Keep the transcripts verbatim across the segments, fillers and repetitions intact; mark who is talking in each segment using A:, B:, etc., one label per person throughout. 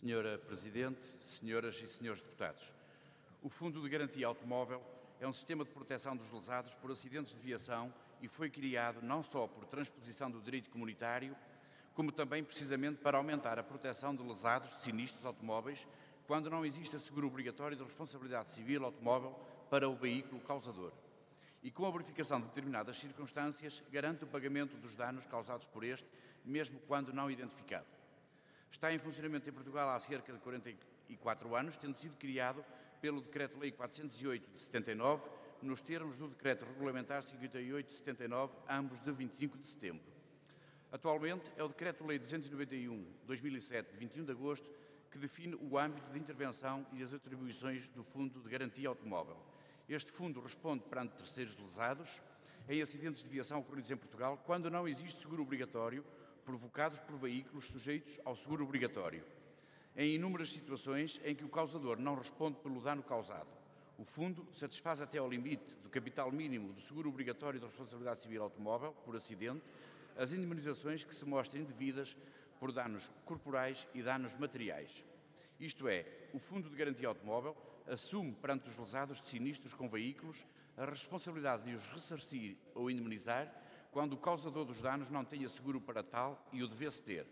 A: Senhora Presidente, senhoras e senhores deputados, o Fundo de Garantia Automóvel é um sistema de proteção dos lesados por acidentes de viação e foi criado não só por transposição do direito comunitário, como também precisamente para aumentar a proteção de lesados de sinistros automóveis quando não existe seguro obrigatório de responsabilidade civil automóvel para o veículo causador. E com a verificação de determinadas circunstâncias, garante o pagamento dos danos causados por este, mesmo quando não identificado. Está em funcionamento em Portugal há cerca de quarenta e quatro anos, tendo sido criado pelo Decreto-Lei quatrocentos e oito de setenta e nove, nos termos do Decreto Regulamentar cinquenta e oito de setenta e nove, ambos de vinte e cinco de setembro. Atualmente, é o Decreto-Lei duzentos e noventa e um de dois mil e sete, de vinte e um de agosto, que define o âmbito de intervenção e as atribuições do Fundo de Garantia Automóvel. Este fundo responde perante terceiros lesados em acidentes de viação ocorridos em Portugal quando não existe seguro obrigatório provocados por veículos sujeitos ao seguro obrigatório. Em inúmeras situações em que o causador não responde pelo dano causado, o fundo satisfaz até ao limite do capital mínimo do seguro obrigatório de responsabilidade civil automóvel por acidente as indemnizações que se mostrem devidas por danos corporais e danos materiais. Isto é, o Fundo de Garantia Automóvel assume perante os lesados de sinistros com veículos a responsabilidade de os ressarcir ou indemnizar quando o causador dos danos não tenha seguro para tal e o devesse ter.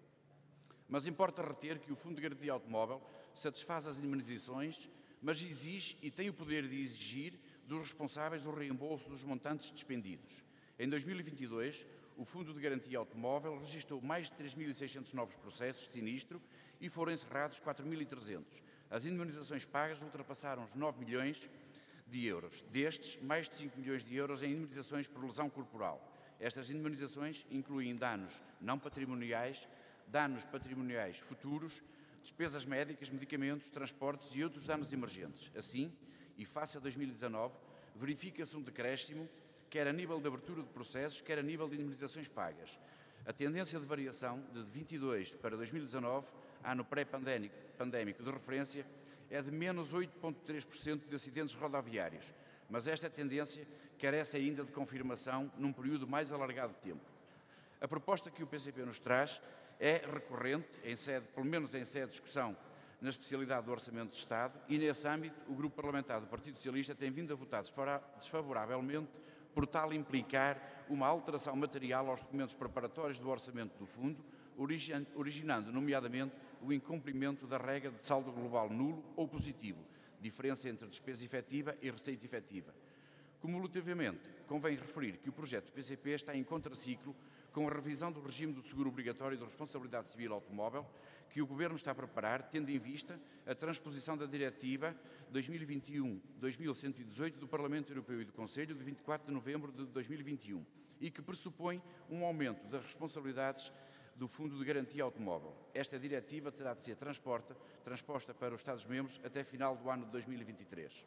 A: Mas importa reter que o Fundo de Garantia Automóvel satisfaz as indemnizações, mas exige e tem o poder de exigir dos responsáveis o reembolso dos montantes despendidos. Em dois mil e vinte e dois, o Fundo de Garantia Automóvel registrou mais de três mil e seiscentos novos processos de sinistro e foram encerrados quatro mil e trezentos. As indemnizações pagas ultrapassaram os nove milhões de euros. Destes, mais de cinco milhões de euros em indemnizações por lesão corporal. Estas indemnizações incluem danos não patrimoniais, danos patrimoniais futuros, despesas médicas, medicamentos, transportes e outros danos emergentes. Assim, e face a dois mil e dezanove, verifica-se um decréscimo, quer a nível de abertura de processos, quer a nível de indemnizações pagas. A tendência de variação de vinte e dois para dois mil e dezanove, ano pré-pandémico de referência, é de menos oito vírgula três por cento de acidentes rodoviários, mas esta tendência carece ainda de confirmação num período mais alargado de tempo. A proposta que o P C P nos traz é recorrente, em sede, pelo menos em sede de discussão na especialidade do Orçamento de Estado, e nesse âmbito o Grupo Parlamentar do Partido Socialista tem vindo a votar desfavoravelmente por tal implicar uma alteração material aos documentos preparatórios do Orçamento do Fundo, originando, nomeadamente, o incumprimento da regra de saldo global nulo ou positivo, diferença entre despesa efetiva e receita efetiva. Cumulativamente, convém referir que o projeto do P C P está em contraciclo com a revisão do regime do seguro obrigatório de responsabilidade civil automóvel que o Governo está a preparar, tendo em vista a transposição da Diretiva dois mil e vinte e um dois mil cento e dezoito do Parlamento Europeu e do Conselho de vinte e quatro de novembro de dois mil e vinte e um e que pressupõe um aumento das responsabilidades do Fundo de Garantia Automóvel. Esta diretiva terá de ser transposta, transposta para os Estados-membros até final do ano de dois mil e vinte e três.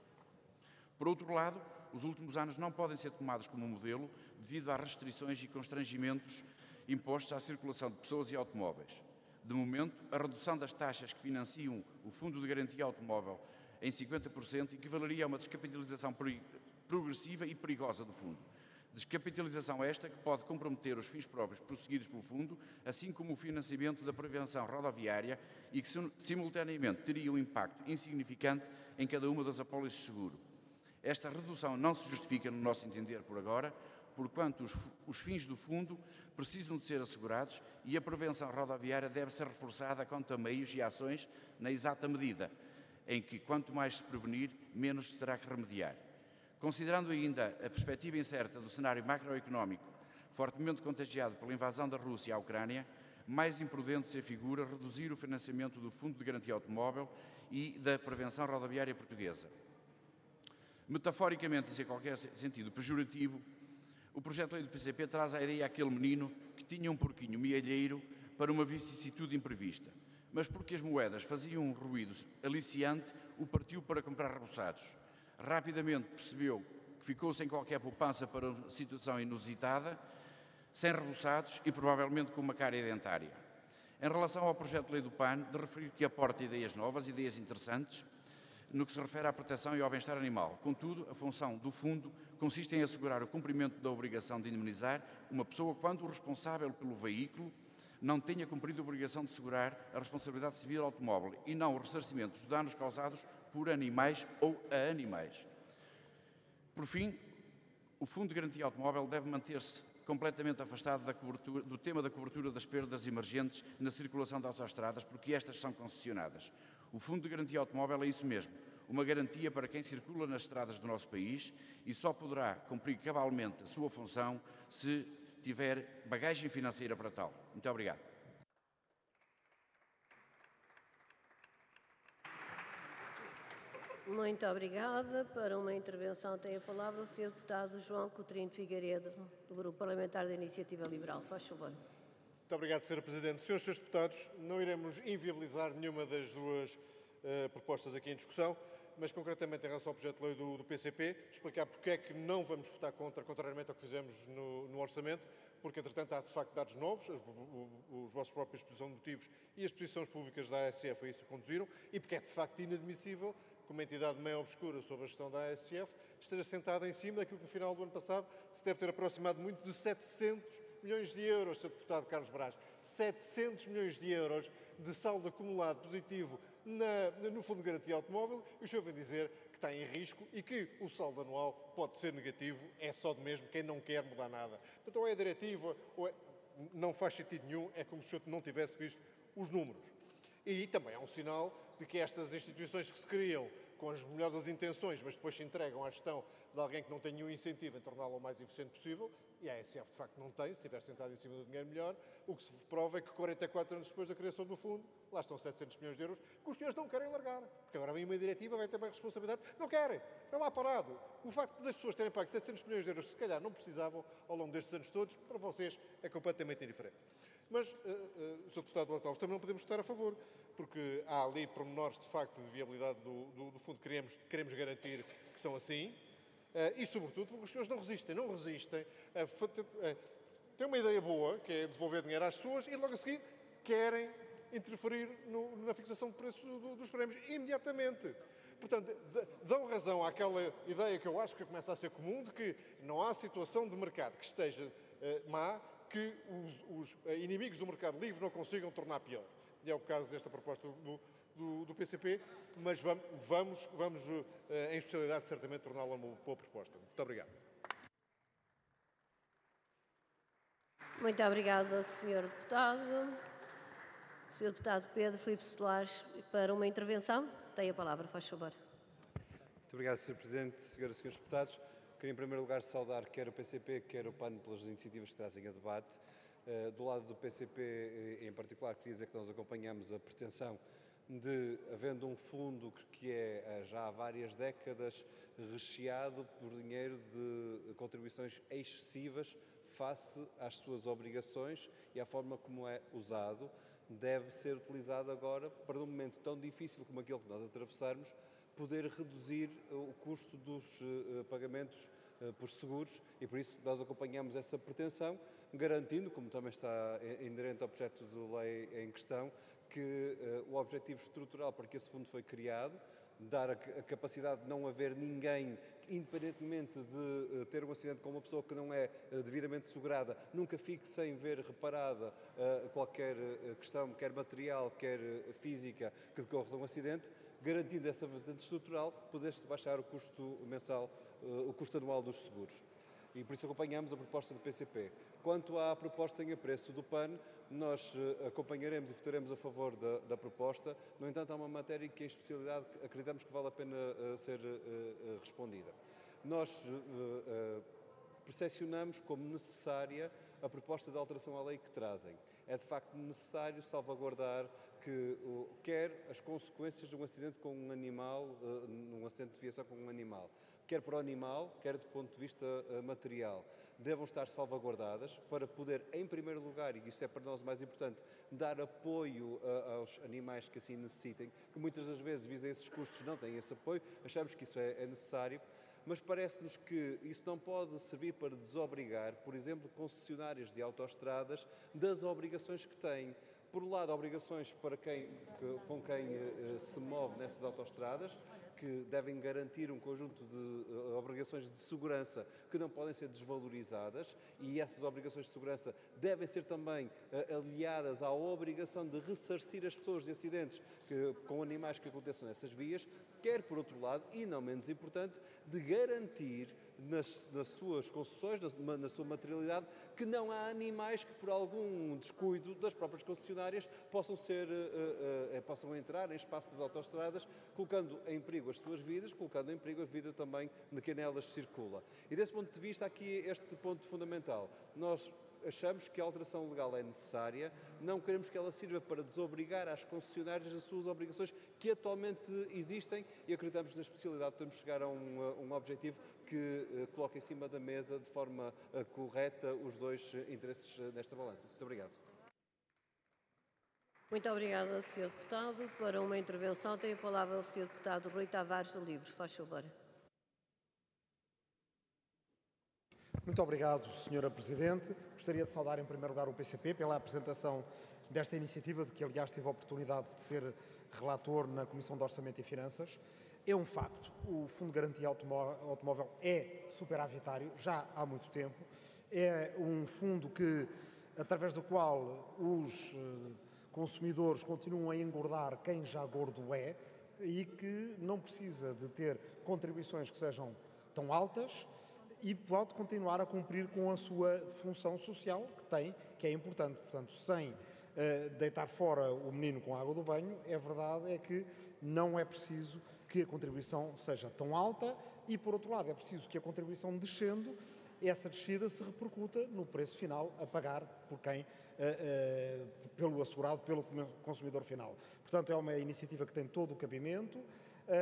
A: Por outro lado, os últimos anos não podem ser tomados como modelo devido às restrições e constrangimentos impostos à circulação de pessoas e automóveis. De momento, a redução das taxas que financiam o Fundo de Garantia Automóvel em cinquenta por cento equivaleria a uma descapitalização progressiva e perigosa do Fundo. Descapitalização esta que pode comprometer os fins próprios prosseguidos pelo Fundo, assim como o financiamento da prevenção rodoviária e que simultaneamente teria um impacto insignificante em cada uma das apólices de seguro. Esta redução não se justifica, no nosso entender, por agora, porquanto os, os fins do Fundo precisam de ser assegurados e a prevenção rodoviária deve ser reforçada quanto a meios e ações na exata medida, em que quanto mais se prevenir, menos se terá que remediar. Considerando ainda a perspectiva incerta do cenário macroeconómico, fortemente contagiado pela invasão da Rússia à Ucrânia, mais imprudente se afigura reduzir o financiamento do Fundo de Garantia Automóvel e da prevenção rodoviária portuguesa. Metaforicamente, e sem qualquer sentido pejorativo, o projeto de lei do P C P traz à ideia aquele menino que tinha um porquinho mealheiro para uma vicissitude imprevista, mas porque as moedas faziam um ruído aliciante, o partiu para comprar reboçados. Rapidamente percebeu que ficou sem qualquer poupança para uma situação inusitada, sem reboçados e provavelmente com uma cárie dentária. Em relação ao projeto de lei do P A N, de referir que aporta ideias novas, ideias interessantes, no que se refere à proteção e ao bem-estar animal. Contudo, a função do Fundo consiste em assegurar o cumprimento da obrigação de indemnizar uma pessoa quando o responsável pelo veículo não tenha cumprido a obrigação de segurar a responsabilidade civil automóvel e não o ressarcimento dos danos causados por animais ou a animais. Por fim, o Fundo de Garantia Automóvel deve manter-se completamente afastado da cobertura, do tema da cobertura das perdas emergentes na circulação de autoestradas, porque estas são concessionadas. O Fundo de Garantia Automóvel é isso mesmo, uma garantia para quem circula nas estradas do nosso país e só poderá cumprir cabalmente a sua função se tiver bagagem financeira para tal. Muito obrigado.
B: Muito obrigada. Para uma intervenção tem a palavra o senhor Deputado João Coutinho de Figueiredo, do Grupo Parlamentar da Iniciativa Liberal. Faz favor.
C: Muito obrigado, senhora Presidente. Senhores e senhores Deputados, não iremos inviabilizar nenhuma das duas uh, propostas aqui em discussão, mas concretamente em relação ao projeto de lei do, do P C P, explicar porque é que não vamos votar contra, contrariamente ao que fizemos no, no orçamento, porque entretanto há de facto dados novos, os, os, os vossos próprios exposição de motivos e as posições públicas da A S F a isso conduziram, e porque é de facto inadmissível que uma entidade meio obscura sobre a gestão da A S F esteja sentada em cima daquilo que no final do ano passado se deve ter aproximado muito de setecentos milhões de euros, senhor Deputado Carlos Braz. setecentos milhões de euros de saldo acumulado positivo na, no Fundo de Garantia Automóvel, e o senhor vem dizer que está em risco e que o saldo anual pode ser negativo, é só de mesmo quem não quer mudar nada. Portanto, ou é diretiva, ou é, não faz sentido nenhum, é como se o senhor não tivesse visto os números. E também é um sinal de que estas instituições que se criam com as melhores das intenções, mas depois se entregam à gestão de alguém que não tem nenhum incentivo em torná-la o mais eficiente possível, e a A S F de facto não tem, se estiver sentado em cima do dinheiro melhor, o que se prova é que quarenta e quatro anos depois da criação do fundo, lá estão setecentos milhões de euros, que os senhores não querem largar, porque agora vem uma diretiva, vai ter mais responsabilidade, não querem, está lá parado. O facto das pessoas terem pago setecentos milhões de euros, que se calhar não precisavam ao longo destes anos todos, para vocês é completamente indiferente. Mas, uh, uh, senhor Deputado Duarte Alves, também não podemos votar a favor, porque há ali pormenores de facto de viabilidade do, do, do fundo que queremos, queremos garantir que são assim, uh, e sobretudo porque os senhores não resistem, não resistem. Uh, uh, têm uma ideia boa, que é devolver dinheiro às pessoas, e logo a seguir querem interferir no, na fixação de preços do, dos prémios imediatamente. Portanto, dão razão àquela ideia que eu acho que começa a ser comum, de que não há situação de mercado que esteja uh, má, que os, os inimigos do mercado livre não consigam tornar pior. E é o caso desta proposta do, do, do P C P, mas vamos, vamos, vamos uh, em especialidade, certamente, torná-la uma boa proposta. Muito obrigado.
B: Muito obrigada, senhor Deputado. senhor Deputado Pedro Filipe Solares, para uma intervenção, tem a palavra, faz favor.
D: Muito obrigado, senhor Presidente, senhoras e senhores deputados. Queria, em primeiro lugar, saudar quer o P C P, quer o P A N pelas iniciativas que trazem a debate. Uh, do lado do P C P, em particular, queria dizer que nós acompanhamos a pretensão de, havendo um fundo que é já há várias décadas recheado por dinheiro de contribuições excessivas face às suas obrigações e à forma como é usado, deve ser utilizado agora para um momento tão difícil como aquele que nós atravessarmos, poder reduzir o custo dos uh, pagamentos uh, por seguros, e por isso nós acompanhamos essa pretensão, garantindo, como também está inerente ao projeto de lei em questão, que uh, o objetivo estrutural para que esse fundo foi criado, dar a, a capacidade de não haver ninguém, independentemente de uh, ter um acidente com uma pessoa que não é uh, devidamente segurada, nunca fique sem ver reparada uh, qualquer uh, questão, quer material, quer uh, física, que decorre de um acidente, garantindo essa vertente estrutural, poder-se baixar o custo mensal, uh, o custo anual dos seguros. E por isso acompanhamos a proposta do P C P. Quanto à proposta em apreço do P A N, nós uh, acompanharemos e votaremos a favor da, da proposta. No entanto, há uma matéria que, em especialidade, acreditamos que vale a pena uh, ser uh, uh, respondida. Nós uh, uh, percepcionamos como necessária a proposta de alteração à lei que trazem. É de facto necessário salvaguardar que uh, quer as consequências de um acidente com um animal, uh, num acidente de viação com um animal, quer para o animal, quer do ponto de vista uh, material, devam estar salvaguardadas para poder, em primeiro lugar, e isso é para nós o mais importante, dar apoio uh, aos animais que assim necessitem, que muitas das vezes, visam esses custos, não têm esse apoio, achamos que isso é, é necessário, mas parece-nos que isso não pode servir para desobrigar, por exemplo, concessionárias de autoestradas das obrigações que têm. Por um lado, obrigações para quem, que, com quem uh, se move nessas autoestradas, que devem garantir um conjunto de uh, obrigações de segurança que não podem ser desvalorizadas, e essas obrigações de segurança devem ser também uh, aliadas à obrigação de ressarcir as pessoas de acidentes que, com animais que aconteçam nessas vias, quer, por outro lado, e não menos importante, de garantir nas, nas suas concessões, na, na sua materialidade, que não há animais que, por algum descuido das próprias concessionárias, possam, ser, uh, uh, uh, possam entrar em espaço das autoestradas, colocando em perigo as suas vidas, colocando em perigo a vida também de quem nelas circula. E desse ponto de vista, aqui este ponto fundamental. Nós achamos que a alteração legal é necessária, não queremos que ela sirva para desobrigar as concessionárias das suas obrigações que atualmente existem, e acreditamos na especialidade de podermos chegar a um, um objetivo que uh, coloque em cima da mesa de forma uh, correta os dois uh, interesses uh, nesta balança. Muito obrigado.
B: Muito obrigada, senhor Deputado. Para uma intervenção tem a palavra o senhor Deputado Rui Tavares do Livre. Faz favor.
E: Muito obrigado, senhora Presidente. Gostaria de saudar em primeiro lugar o P C P pela apresentação desta iniciativa, de que aliás tive a oportunidade de ser relator na Comissão de Orçamento e Finanças. É um facto, o Fundo de Garantia Automóvel é superavitário já há muito tempo. É um fundo que, através do qual os consumidores continuam a engordar quem já gordo é, e que não precisa de ter contribuições que sejam tão altas, e pode continuar a cumprir com a sua função social que tem, que é importante. Portanto, sem uh, deitar fora o menino com a água do banho, é verdade é que não é preciso que a contribuição seja tão alta, e, por outro lado, é preciso que a contribuição descendo, essa descida se repercuta no preço final a pagar por quem, uh, uh, pelo assegurado, pelo consumidor final. Portanto, é uma iniciativa que tem todo o cabimento uh,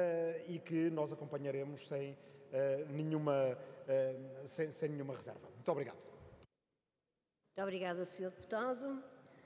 E: e que nós acompanharemos sem Uh, nenhuma, uh, sem, sem nenhuma reserva. Muito obrigado.
B: Muito obrigada, senhor Deputado.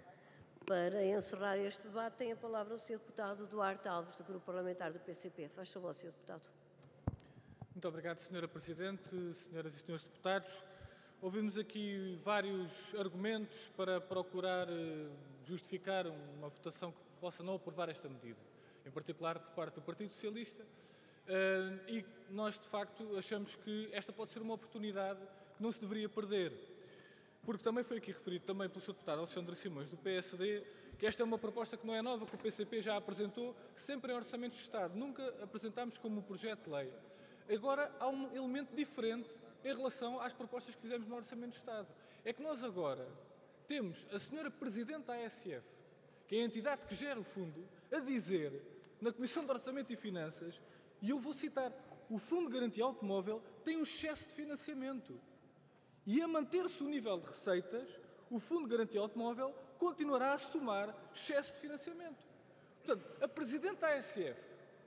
B: Para encerrar este debate, tem a palavra o senhor Deputado Duarte Alves, do Grupo Parlamentar do P C P. Faz favor, senhor Deputado.
F: Muito obrigado, senhora Presidente, senhoras e senhores deputados. Ouvimos aqui vários argumentos para procurar justificar uma votação que possa não aprovar esta medida, em particular por parte do Partido Socialista. Uh, e nós, de facto, achamos que esta pode ser uma oportunidade que não se deveria perder. Porque também foi aqui referido também pelo senhor Deputado Alexandre Simões, do P S D, que esta é uma proposta que não é nova, que o P C P já apresentou, sempre em Orçamento de Estado. Nunca apresentámos como um projeto de lei. Agora, há um elemento diferente em relação às propostas que fizemos no Orçamento de Estado. É que nós agora temos a senhora Presidente da A S F, que é a entidade que gera o fundo, a dizer, na Comissão de Orçamento e Finanças, e eu vou citar, o Fundo de Garantia Automóvel tem um excesso de financiamento. E a manter-se o nível de receitas, o Fundo de Garantia Automóvel continuará a somar excesso de financiamento. Portanto, a Presidente da A S F,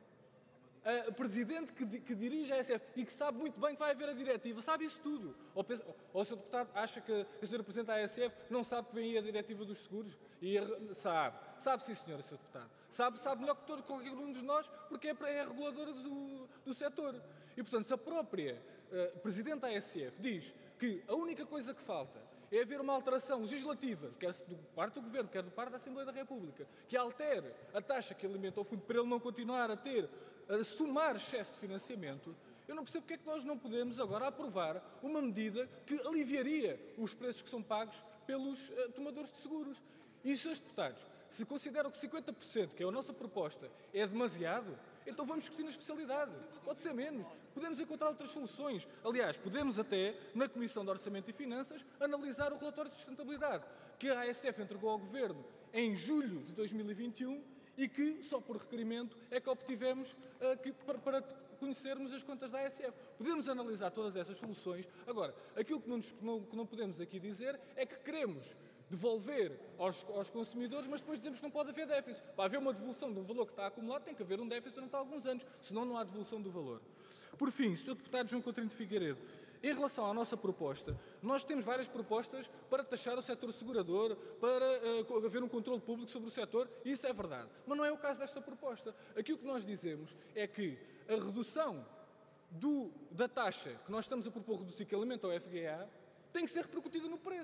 F: a Presidente que, que dirige a A S F e que sabe muito bem que vai haver a diretiva, sabe isso tudo. Ou, pensa, ou o senhor Deputado acha que a senhora Presidente da A S F não sabe que vem aí a diretiva dos seguros? E a, sabe. Sabe sim, senhora, senhor Deputado. Sabe, sabe melhor que todo, qualquer um de nós, porque é a reguladora do, do setor. E, portanto, se a própria uh, Presidente da A S F diz que a única coisa que falta é haver uma alteração legislativa, quer do parte do Governo, quer do parte da Assembleia da República, que altere a taxa que alimenta o fundo para ele não continuar a ter, a somar excesso de financiamento, eu não percebo porque é que nós não podemos agora aprovar uma medida que aliviaria os preços que são pagos pelos uh, tomadores de seguros. E, senhores deputados, se consideram que cinquenta por cento, que é a nossa proposta, é demasiado, então vamos discutir na especialidade. Pode ser menos. Podemos encontrar outras soluções. Aliás, podemos até, na Comissão de Orçamento e Finanças, analisar o relatório de sustentabilidade que a A S F entregou ao Governo em julho de dois mil e vinte e um e que, só por requerimento, é que obtivemos uh, que, para, para conhecermos as contas da A S F. Podemos analisar todas essas soluções. Agora, aquilo que não, que não, que não podemos aqui dizer é que queremos devolver aos, aos consumidores, mas depois dizemos que não pode haver déficit. Para haver uma devolução de um valor que está acumulado, tem que haver um déficit durante alguns anos, senão não há devolução do valor. Por fim, senhor Deputado João Coutinho de Figueiredo, em relação à nossa proposta, nós temos várias propostas para taxar o setor segurador, para uh, haver um controle público sobre o setor, e isso é verdade. Mas não é o caso desta proposta. Aquilo que nós dizemos é que a redução do, da taxa que nós estamos a propor reduzir, que alimenta o F G A, tem que ser repercutida no preço.